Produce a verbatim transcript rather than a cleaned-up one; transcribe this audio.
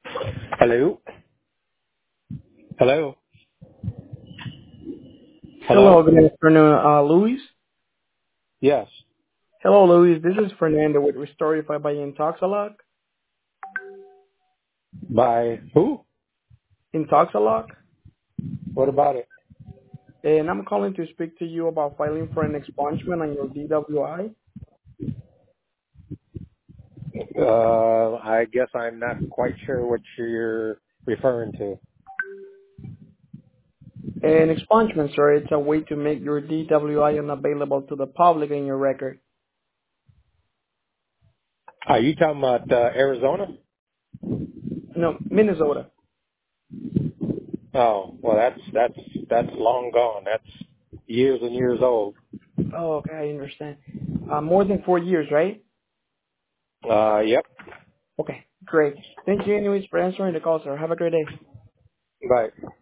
Hello? Hello? Hello, Hello? good afternoon, uh, Luis. Yes. Hello, Luis. This is Fernando with Restorify by Intoxalock. By who? Intoxalock. What about it? And I'm calling to speak to you about filing for an expungement on your D W I. Uh, I guess I'm not quite sure what you're referring to. An expungement, sir, it's a way to make your D W I unavailable to the public in your record. Are you talking about uh, Arizona? No, Minnesota. Oh, well, that's that's that's long gone. That's years and years old. Oh, okay, I understand. Uh, more than four years, right? Uh, yep. Okay, great. Thank you anyways for answering the call, sir. Have a great day. Right.